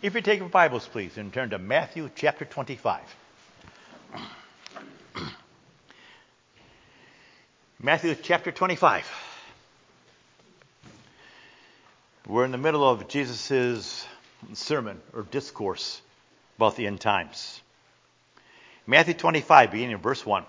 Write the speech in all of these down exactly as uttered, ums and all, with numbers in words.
If you take your Bibles, please, and turn to Matthew chapter twenty-five. Matthew chapter twenty-five. We're in the middle of Jesus' sermon or discourse about the end times. Matthew twenty-five, beginning in verse one.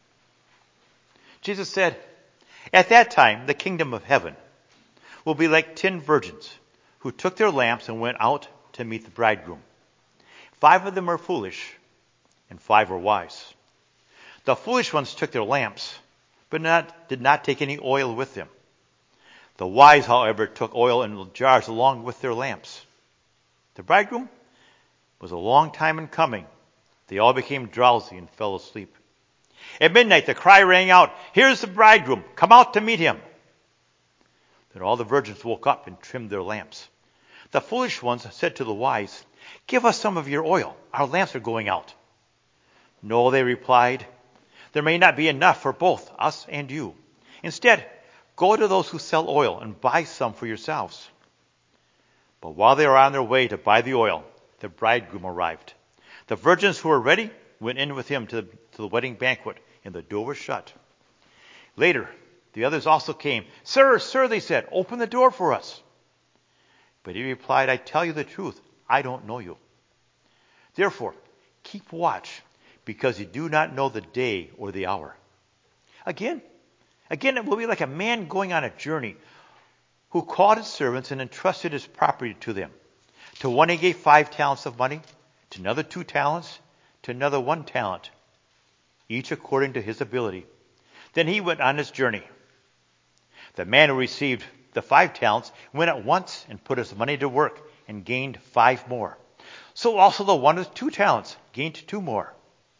Jesus said, "At that time, the kingdom of heaven will be like ten virgins who took their lamps and went out to meet the bridegroom. Five of them were foolish, and five were wise. The foolish ones took their lamps, but not, did not take any oil with them. The wise, however, took oil in jars along with their lamps. The bridegroom was a long time in coming. They all became drowsy and fell asleep. At midnight, the cry rang out, 'Here's the bridegroom, come out to meet him.' Then all the virgins woke up and trimmed their lamps. The foolish ones said to the wise, 'Give us some of your oil. Our lamps are going out.' 'No,' they replied, 'there may not be enough for both us and you. Instead, go to those who sell oil and buy some for yourselves.' But while they were on their way to buy the oil, the bridegroom arrived. The virgins who were ready went in with him to the, to the wedding banquet, and the door was shut. Later, the others also came. 'Sir, sir,' they said, 'open the door for us.' But he replied, 'I tell you the truth, I don't know you. Therefore, keep watch, because you do not know the day or the hour.' Again, again, it will be like a man going on a journey who called his servants and entrusted his property to them. To one he gave five talents of money, to another two talents, to another one talent, each according to his ability. Then he went on his journey. The man who received the five talents went at once and put his money to work and gained five more. So also the one with two talents gained two more.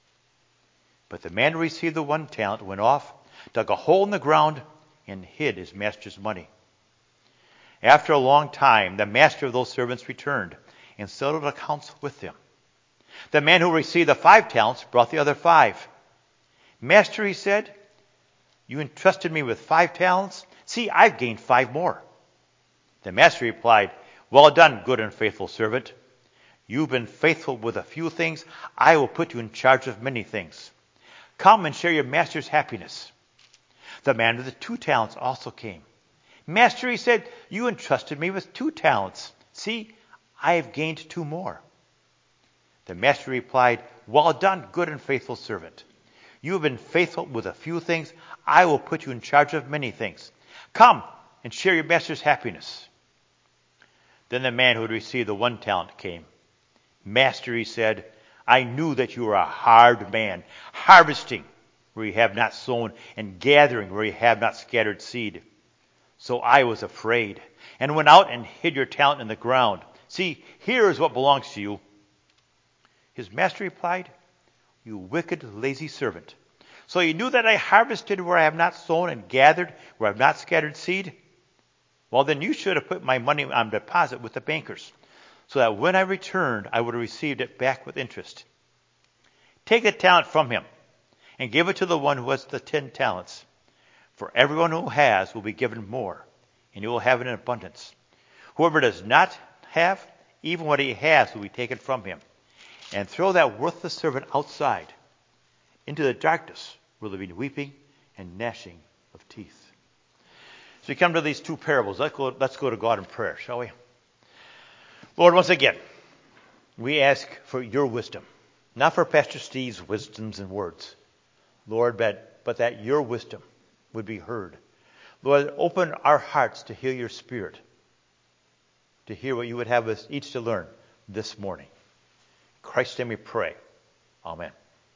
But the man who received the one talent went off, dug a hole in the ground, and hid his master's money. After a long time, the master of those servants returned and settled accounts with them. The man who received the five talents brought the other five. 'Master,' he said, 'you entrusted me with five talents. See, I've gained five more.' The master replied, 'Well done, good and faithful servant. You've been faithful with a few things. I will put you in charge of many things. Come and share your master's happiness.' The man with the two talents also came. 'Master,' he said, 'you entrusted me with two talents. See, I have gained two more.' The master replied, 'Well done, good and faithful servant. You have been faithful with a few things. I will put you in charge of many things. Come and share your master's happiness.' Then the man who had received the one talent came. 'Master,' he said, 'I knew that you were a hard man, harvesting where you have not sown and gathering where you have not scattered seed. So I was afraid and went out and hid your talent in the ground. See, here is what belongs to you.' His master replied, 'You wicked, lazy servant. So you knew that I harvested where I have not sown and gathered where I have not scattered seed? Well, then you should have put my money on deposit with the bankers, so that when I returned, I would have received it back with interest. Take the talent from him and give it to the one who has the ten talents. For everyone who has will be given more, and he will have it in abundance. Whoever does not have, even what he has will be taken from him. And throw that worthless servant outside into the darkness, where there will be weeping and gnashing of teeth.'" So we come to these two parables. Let's go, let's go to God in prayer, shall we? Lord, once again, we ask for your wisdom. Not for Pastor Steve's wisdoms and words, Lord, but, but that your wisdom would be heard. Lord, open our hearts to hear your Spirit, to hear what you would have us each to learn this morning. In Christ's name we pray. Amen.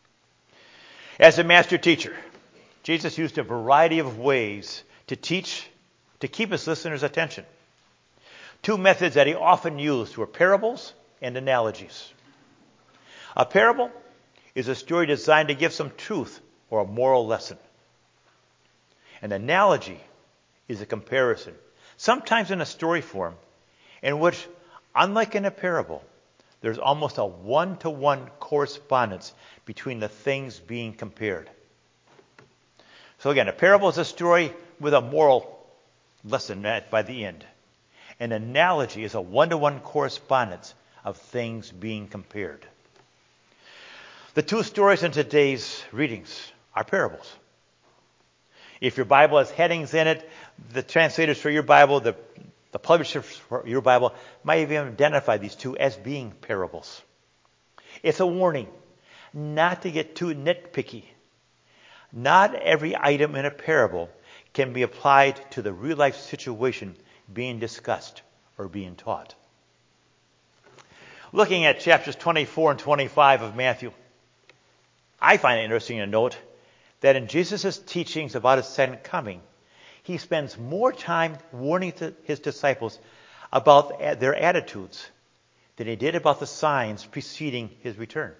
As a master teacher, Jesus used a variety of ways to teach, to keep his listeners' attention. Two methods that he often used were parables and analogies. A parable is a story designed to give some truth or a moral lesson. An analogy is a comparison, sometimes in a story form, in which, unlike in a parable, there's almost a one-to-one correspondence between the things being compared. So again, a parable is a story with a moral lesson at by the end. An analogy is a one-to-one correspondence of things being compared. The two stories in today's readings are parables. If your Bible has headings in it, the translators for your Bible, the, the publishers for your Bible, might even identify these two as being parables. It's a warning not to get too nitpicky. Not every item in a parable can be applied to the real life situation being discussed or being taught. Looking at chapters twenty-four and twenty-five of Matthew, I find it interesting to note that in Jesus' teachings about his second coming, he spends more time warning his disciples about their attitudes than he did about the signs preceding his return.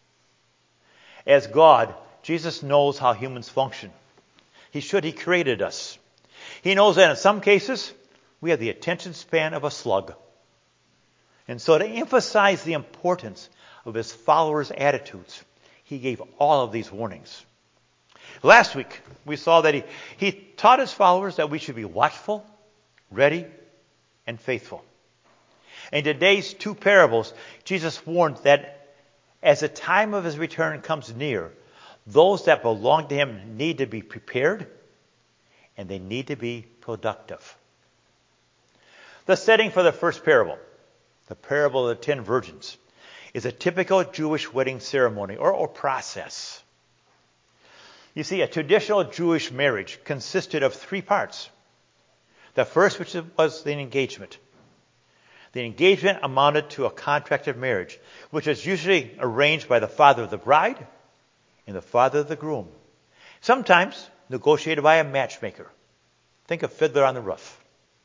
As God, Jesus knows how humans function. He should. He created us. He knows that in some cases, we have the attention span of a slug. And so to emphasize the importance of his followers' attitudes, he gave all of these warnings. Last week, we saw that he, he taught his followers that we should be watchful, ready, and faithful. In today's two parables, Jesus warned that as the time of his return comes near, those that belong to him need to be prepared and they need to be productive. The setting for the first parable, the parable of the ten virgins, is a typical Jewish wedding ceremony or, or process. You see, a traditional Jewish marriage consisted of three parts. The first, which was the engagement. The engagement amounted to a contract of marriage, which was usually arranged by the father of the bride and the father of the groom. Sometimes negotiated by a matchmaker. Think of Fiddler on the Roof.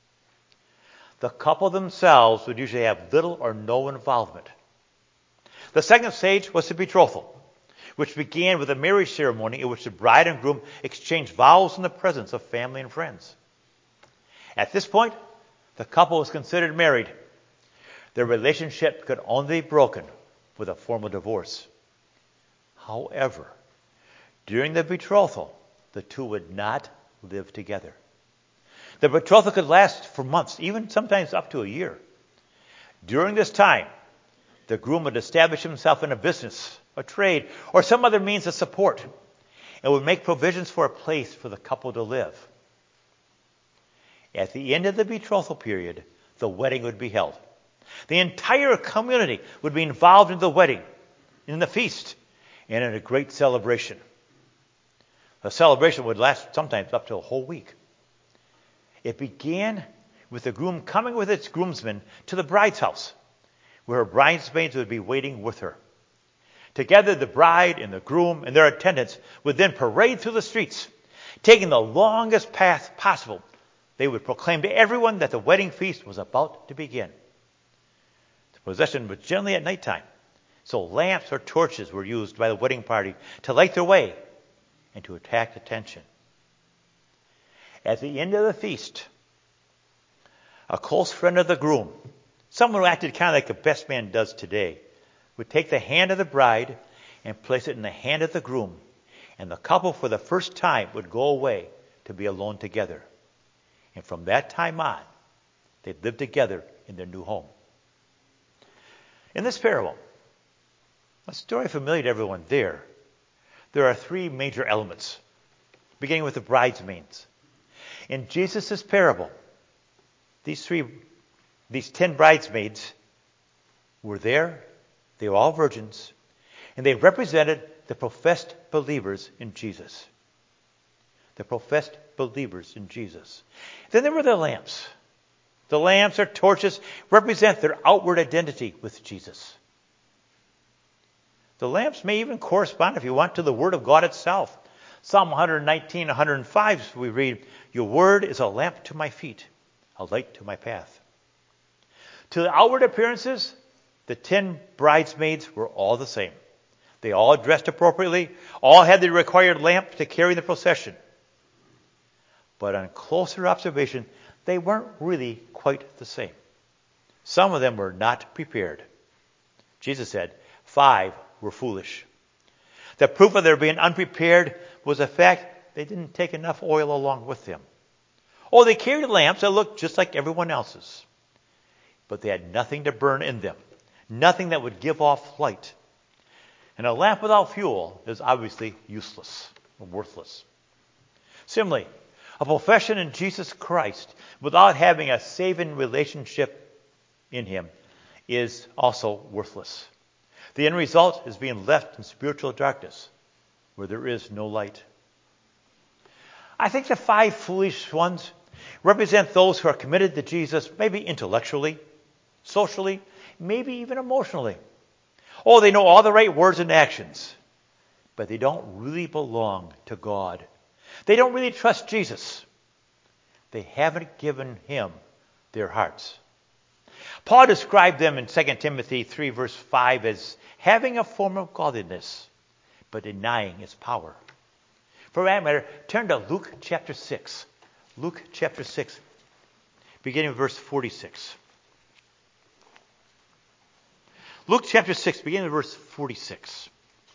The couple themselves would usually have little or no involvement. The second stage was the betrothal, which began with a marriage ceremony in which the bride and groom exchanged vows in the presence of family and friends. At this point, the couple was considered married. Their relationship could only be broken with a formal divorce. However, during the betrothal, the two would not live together. The betrothal could last for months, even sometimes up to a year. During this time, the groom would establish himself in a business, a trade, or some other means of support, and would make provisions for a place for the couple to live. At the end of the betrothal period, the wedding would be held. The entire community would be involved in the wedding, in the feast, and in a great celebration. The celebration would last sometimes up to a whole week. It began with the groom coming with its groomsmen to the bride's house, where her bridesmaids would be waiting with her. Together, the bride and the groom and their attendants would then parade through the streets, taking the longest path possible. They would proclaim to everyone that the wedding feast was about to begin. The procession was generally at nighttime, so lamps or torches were used by the wedding party to light their way and to attract attention. At the end of the feast, a close friend of the groom, someone who acted kind of like a best man does today, would take the hand of the bride and place it in the hand of the groom, and the couple for the first time would go away to be alone together. And from that time on, they'd live together in their new home. In this parable, a story familiar to everyone there, there are three major elements, beginning with the bridesmaids. In Jesus' parable, these three, these ten bridesmaids were there. They were all virgins, and they represented the professed believers in Jesus. The professed believers in Jesus. Then there were the lamps. The lamps or torches represent their outward identity with Jesus. The lamps may even correspond, if you want, to the Word of God itself. Psalm one nineteen, one oh five, we read, "Your word is a lamp to my feet, a light to my path." To the outward appearances, the ten bridesmaids were all the same. They all dressed appropriately, all had the required lamp to carry the procession. But on closer observation, they weren't really quite the same. Some of them were not prepared. Jesus said, five were foolish. The proof of their being unprepared was the fact they didn't take enough oil along with them. Oh, they carried lamps that looked just like everyone else's. But they had nothing to burn in them. nothing that would give off light. And a lamp without fuel is obviously useless or worthless. Similarly, a profession in Jesus Christ without having a saving relationship in him is also worthless. The end result is being left in spiritual darkness where there is no light. I think the five foolish ones represent those who are committed to Jesus, maybe intellectually, socially, maybe even emotionally. Oh, they know all the right words and actions, but they don't really belong to God. They don't really trust Jesus. They haven't given him their hearts. Paul described them in Second Timothy three, verse five as having a form of godliness, but denying its power. For that matter, turn to Luke chapter six. Luke chapter six, beginning with verse forty-six. Luke chapter six, beginning with verse forty-six.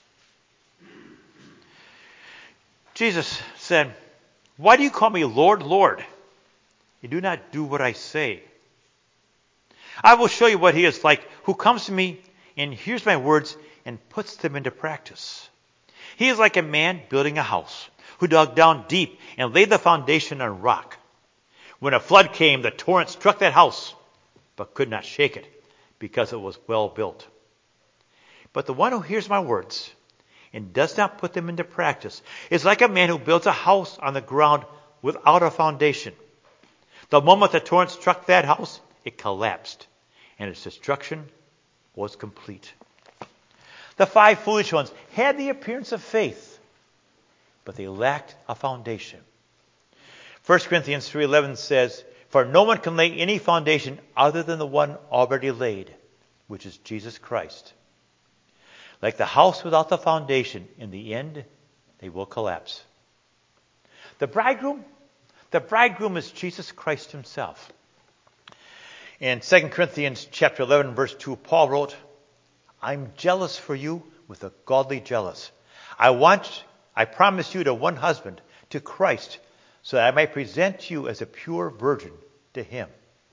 Jesus said, "Why do you call me Lord, Lord? You do not do what I say. I will show you what he is like who comes to me and hears my words and puts them into practice. He is like a man building a house who dug down deep and laid the foundation on rock. When a flood came, the torrent struck that house, but could not shake it because it was well built. But the one who hears my words and does not put them into practice is like a man who builds a house on the ground without a foundation. The moment the torrent struck that house, it collapsed, and its destruction was complete." The five foolish ones had the appearance of faith, but they lacked a foundation. First Corinthians three eleven says, "For no one can lay any foundation other than the one already laid, which is Jesus Christ." Like the house without the foundation, in the end, they will collapse. The bridegroom, the bridegroom is Jesus Christ himself. In Second Corinthians chapter eleven, verse two, Paul wrote, "I'm jealous for you with a godly jealous. I want, I promise you to one husband, to Christ, so that I might present you as a pure virgin to him."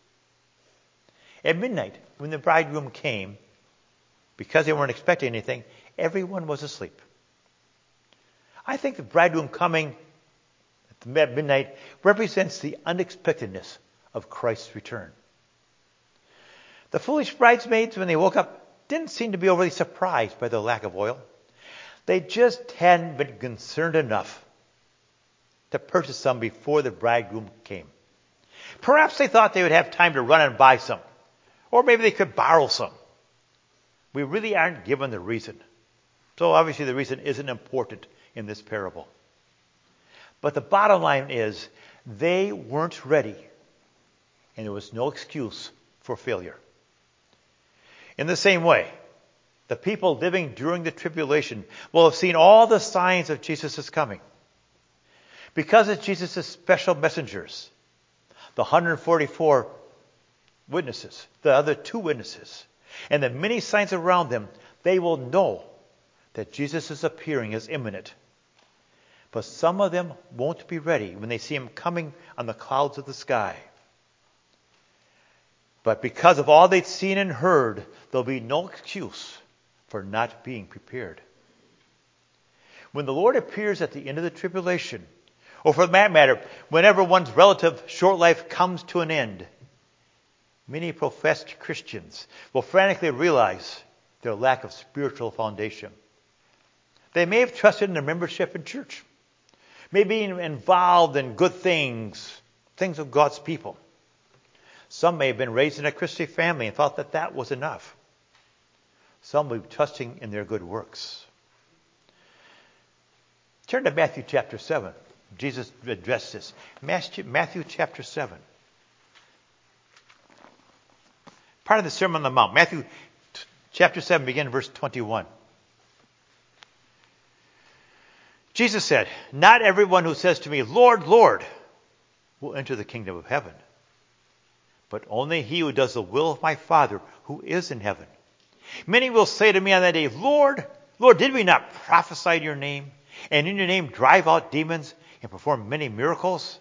At midnight, when the bridegroom came, because they weren't expecting anything, everyone was asleep. I think the bridegroom coming at midnight represents the unexpectedness of Christ's return. The foolish bridesmaids, when they woke up, didn't seem to be overly surprised by the lack of oil. They just hadn't been concerned enough to purchase some before the bridegroom came. Perhaps they thought they would have time to run and buy some, or maybe they could borrow some. We really aren't given the reason. So obviously the reason isn't important in this parable. But the bottom line is they weren't ready, and there was no excuse for failure. In the same way, the people living during the tribulation will have seen all the signs of Jesus' coming. Because of Jesus' special messengers, the one hundred forty-four witnesses, the other two witnesses, and the many signs around them, they will know that Jesus' appearing is imminent. But some of them won't be ready when they see him coming on the clouds of the sky. But because of all they'd seen and heard, there'll be no excuse for not being prepared. When the Lord appears at the end of the tribulation, or for that matter, whenever one's relative short life comes to an end, many professed Christians will frantically realize their lack of spiritual foundation. They may have trusted in their membership in church, may be involved in good things, things of God's people. Some may have been raised in a Christian family and thought that that was enough. Some will be trusting in their good works. Turn to Matthew chapter seven. Jesus addressed this. Matthew chapter seven. Part of the Sermon on the Mount. Matthew chapter seven, beginning verse twenty-one. Jesus said, "Not everyone who says to me, 'Lord, Lord,' will enter the kingdom of heaven, but only he who does the will of my Father who is in heaven. Many will say to me on that day, 'Lord, Lord, did we not prophesy in your name, and in your name drive out demons and perform many miracles?'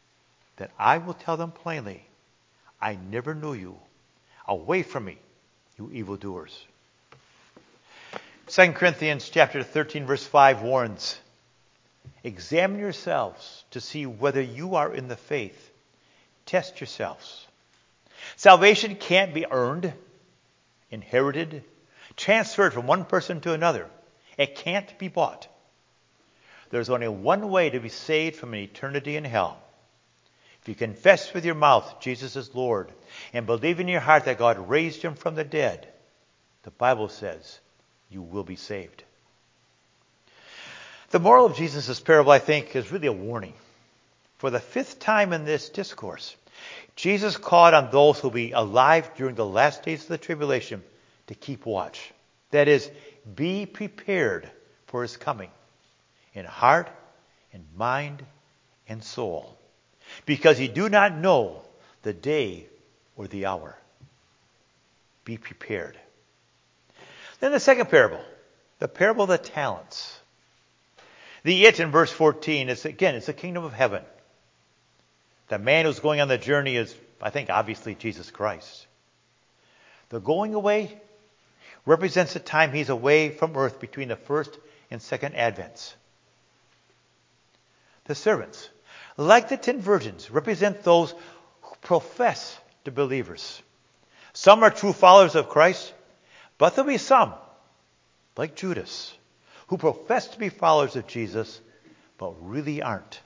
Then I will tell them plainly, 'I never knew you. Away from me, you evildoers. Second Corinthians chapter thirteen, verse five warns, examine yourselves to see whether you are in the faith. Test yourselves. Salvation can't be earned, inherited, transferred from one person to another. It can't be bought. There's only one way to be saved from an eternity in hell. If you confess with your mouth Jesus is Lord and believe in your heart that God raised him from the dead, the Bible says you will be saved. The moral of Jesus' parable, I think, is really a warning. For the fifth time in this discourse, Jesus called on those who will be alive during the last days of the tribulation to keep watch. That is, be prepared for his coming in heart, in mind, and soul. Because you do not know the day or the hour. Be prepared. Then the second parable, the parable of the talents. The it in verse fourteen is, again, it's the kingdom of heaven. The man who's going on the journey is, I think, obviously Jesus Christ. The going away represents the time he's away from earth between the first and second advents. The servants, like the ten virgins, represent those who profess to be believers. Some are true followers of Christ, but there'll be some, like Judas, who profess to be followers of Jesus, but really aren't.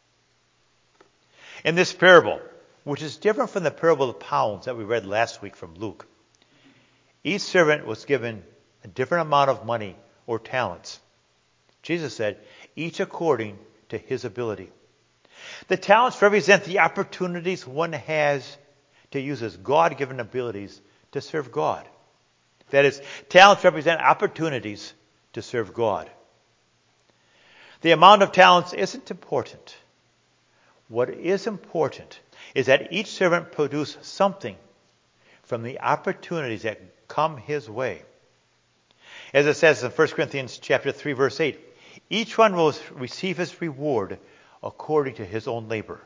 In this parable, which is different from the parable of the pounds that we read last week from Luke, each servant was given a different amount of money or talents. Jesus said, each according to his ability. The talents represent the opportunities one has to use his God-given abilities to serve God. That is, talents represent opportunities to serve God. The amount of talents isn't important. What is important is that each servant produce something from the opportunities that come his way. As it says in First Corinthians chapter three, verse eight, each one will receive his reward according to his own labor.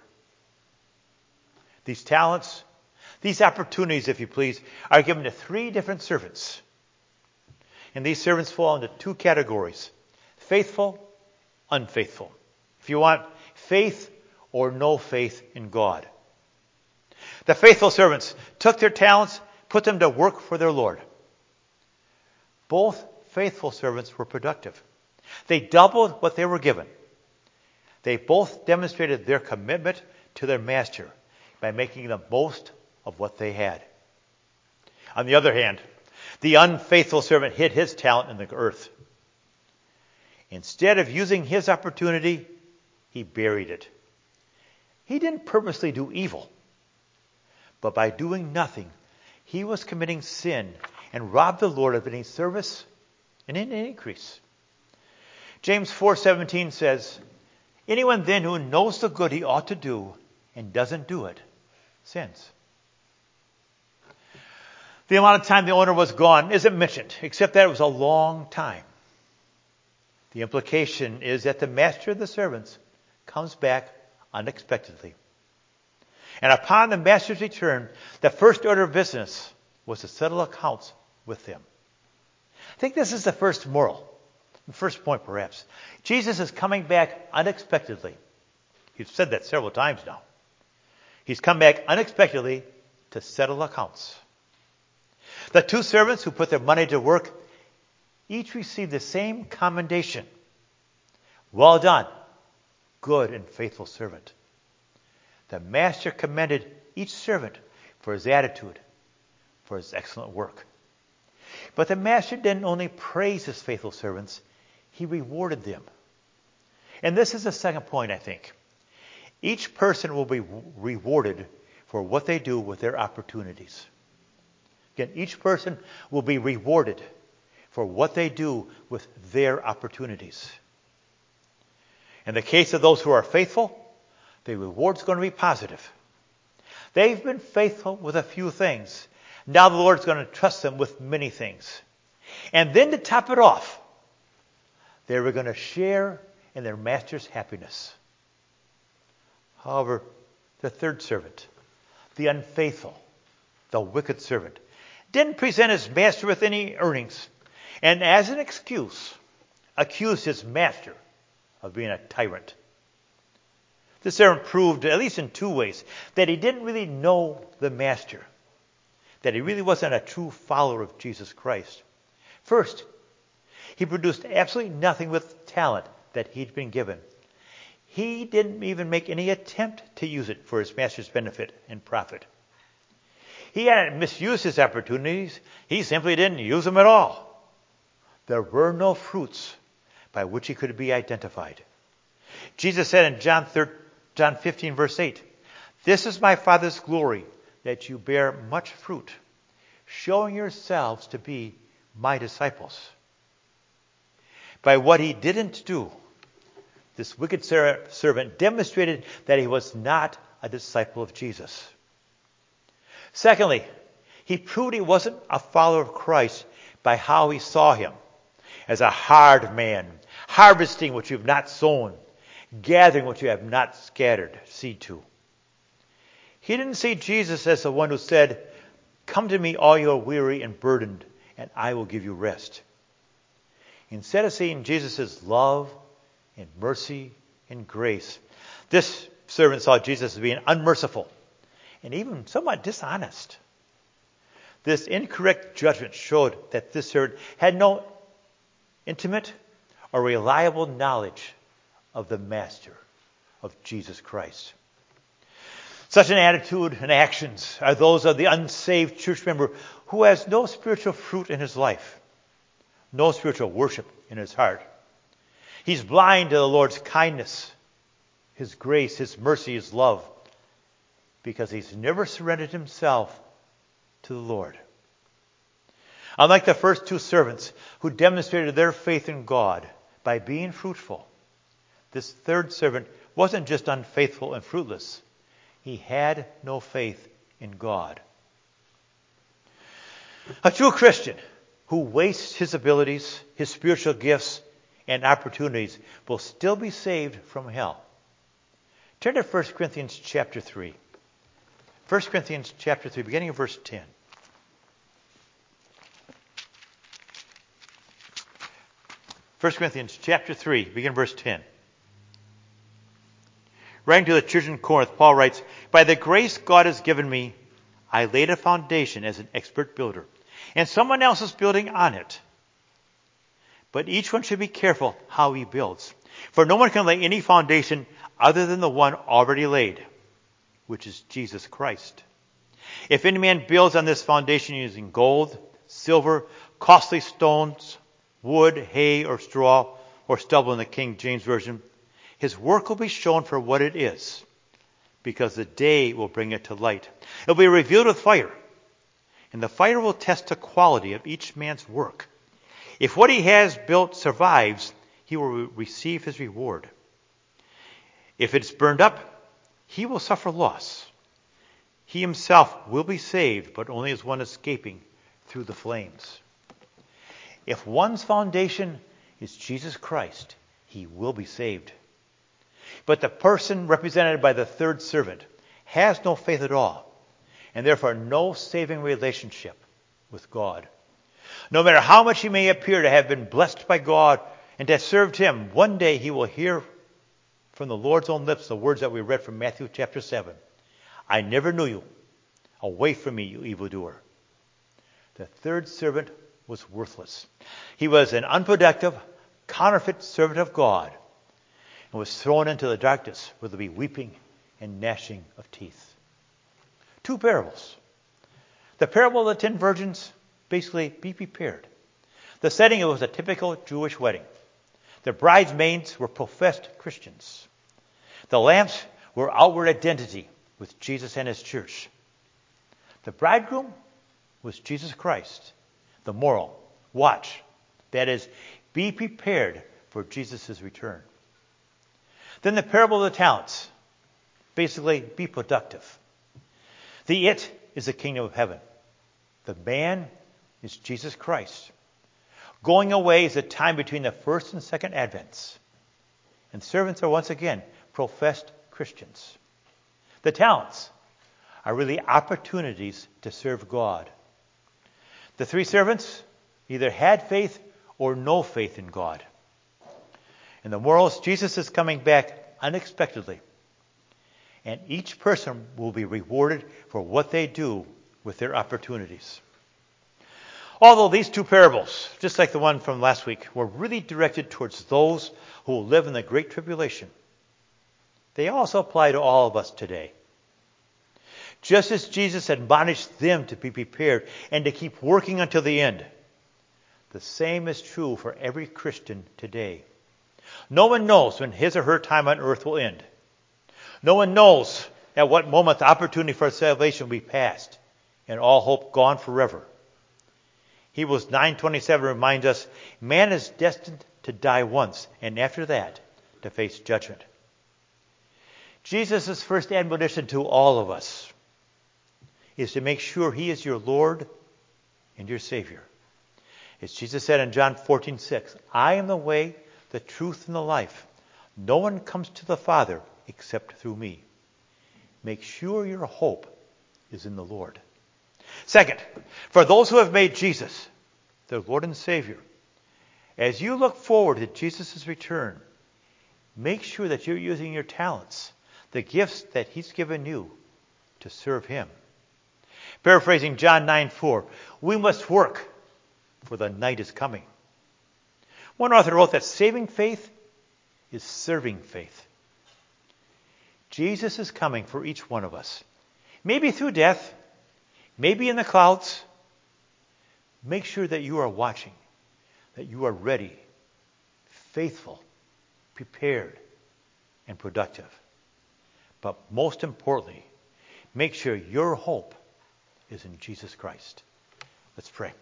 These talents, these opportunities, if you please, are given to three different servants. And these servants fall into two categories: faithful, unfaithful. If you want faith or no faith in God. The faithful servants took their talents, put them to work for their Lord. Both faithful servants were productive. They doubled what they were given. They both demonstrated their commitment to their master by making the most of what they had. On the other hand, the unfaithful servant hid his talent in the earth. Instead of using his opportunity, he buried it. He didn't purposely do evil, but by doing nothing, he was committing sin and robbed the Lord of any service and any increase. James four seventeen says, anyone then who knows the good he ought to do and doesn't do it, sins. The amount of time the owner was gone isn't mentioned, except that it was a long time. The implication is that the master of the servants comes back unexpectedly. And upon the master's return, the first order of business was to settle accounts with them. I think this is the first moral, the first point perhaps. Jesus is coming back unexpectedly. He's said that several times now. He's come back unexpectedly to settle accounts. The two servants who put their money to work each received the same commendation. Well done, good and faithful servant. The master commended each servant for his attitude, for his excellent work. But the master didn't only praise his faithful servants, he rewarded them. And this is the second point, I think. Each person will be rewarded for what they do with their opportunities. Again, each person will be rewarded for what they do with their opportunities. In the case of those who are faithful, the reward's going to be positive. They've been faithful with a few things. Now the Lord's going to trust them with many things. And then to top it off, they were going to share in their master's happiness. However, the third servant, the unfaithful, the wicked servant, didn't present his master with any earnings, and as an excuse, accused his master of being a tyrant. The servant proved, at least in two ways, that he didn't really know the master, that he really wasn't a true follower of Jesus Christ. First, he produced absolutely nothing with talent that he'd been given. He didn't even make any attempt to use it for his master's benefit and profit. He hadn't misused his opportunities. He simply didn't use them at all. There were no fruits by which he could be identified. Jesus said in John fifteen, verse eight, "This is my Father's glory, that you bear much fruit, showing yourselves to be my disciples." By what he didn't do, this wicked servant demonstrated that he was not a disciple of Jesus. Secondly, he proved he wasn't a follower of Christ by how he saw him, as a hard man, harvesting what you have not sown, gathering what you have not scattered seed to. He didn't see Jesus as the one who said, "Come to me, all you are weary and burdened, and I will give you rest." Instead of seeing Jesus as love and mercy and grace, this servant saw Jesus as being unmerciful and even somewhat dishonest. This incorrect judgment showed that this servant had no intimate or reliable knowledge of the Master, of Jesus Christ. Such an attitude and actions are those of the unsaved church member who has no spiritual fruit in his life, no spiritual worship in his heart. He's blind to the Lord's kindness, His grace, His mercy, His love, because he's never surrendered himself to the Lord. Unlike the first two servants who demonstrated their faith in God by being fruitful, this third servant wasn't just unfaithful and fruitless. He had no faith in God. A true Christian who wastes his abilities, his spiritual gifts, and opportunities will still be saved from hell. Turn to First Corinthians chapter three. First Corinthians chapter three, beginning of verse ten. First Corinthians chapter three, beginning verse ten. Writing to the church in Corinth, Paul writes, "By the grace God has given me, I laid a foundation as an expert builder, and someone else is building on it. But each one should be careful how he builds. For no one can lay any foundation other than the one already laid, which is Jesus Christ. If any man builds on this foundation using gold, silver, costly stones, wood, hay, or straw, or stubble in the King James Version, his work will be shown for what it is, because the day will bring it to light. It will be revealed with fire, and the fire will test the quality of each man's work. If what he has built survives, he will receive his reward. If it's burned up, he will suffer loss. He himself will be saved, but only as one escaping through the flames. If one's foundation is Jesus Christ, he will be saved. But the person represented by the third servant has no faith at all, and therefore no saving relationship with God. No matter how much he may appear to have been blessed by God and to have served him, one day he will hear from the Lord's own lips the words that we read from Matthew chapter seven. "I never knew you. Away from me, you evildoer." The third servant was worthless. He was an unproductive, counterfeit servant of God and was thrown into the darkness where there will be weeping and gnashing of teeth. Two parables. The parable of the ten virgins, basically, be prepared. The setting, it was a typical Jewish wedding. The bridesmaids were professed Christians. The lamps were outward identity with Jesus and his church. The bridegroom was Jesus Christ. The moral, watch. That is, be prepared for Jesus' return. Then the parable of the talents. Basically, be productive. The it is the kingdom of heaven. The man is Jesus Christ. Going away is the time between the first and second advents. And servants are once again professed Christians. The talents are really opportunities to serve God. The three servants either had faith or no faith in God. And the moral is Jesus is coming back unexpectedly. And each person will be rewarded for what they do with their opportunities. Although these two parables, just like the one from last week, were really directed towards those who will live in the Great Tribulation, they also apply to all of us today. Just as Jesus admonished them to be prepared and to keep working until the end, the same is true for every Christian today. No one knows when his or her time on earth will end. No one knows at what moment the opportunity for salvation will be past and all hope gone forever. Hebrews nine twenty-seven reminds us, man is destined to die once, and after that, to face judgment. Jesus' first admonition to all of us is to make sure he is your Lord and your Savior. As Jesus said in John fourteen six, I am the way, the truth, and the life. No one comes to the Father except through me. Make sure your hope is in the Lord. Second, for those who have made Jesus their Lord and Savior, as you look forward to Jesus' return, make sure that you're using your talents, the gifts that he's given you, to serve him. Paraphrasing John nine four, we must work, for the night is coming. One author wrote that saving faith is serving faith. Jesus is coming for each one of us. Maybe through death, maybe in the clouds. Make sure that you are watching, that you are ready, faithful, prepared, and productive. But most importantly, make sure your hope is in Jesus Christ. Let's pray.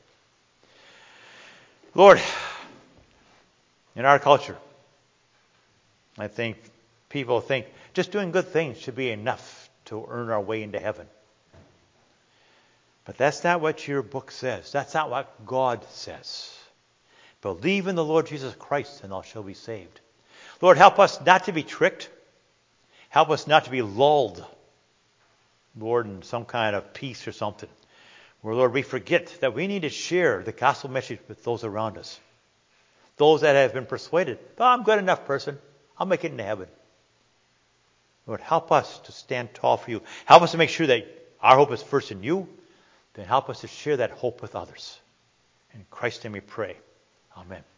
Lord, in our culture, I think people think just doing good things should be enough to earn our way into heaven. But that's not what your book says. That's not what God says. Believe in the Lord Jesus Christ and thou shalt be saved. Lord, help us not to be tricked. Help us not to be lulled, Lord, in some kind of peace or something. Where, Lord, we forget that we need to share the gospel message with those around us. Those that have been persuaded, oh, I'm a good enough person. I'll make it into heaven. Lord, help us to stand tall for you. Help us to make sure that our hope is first in you. Then help us to share that hope with others. In Christ's name we pray. Amen.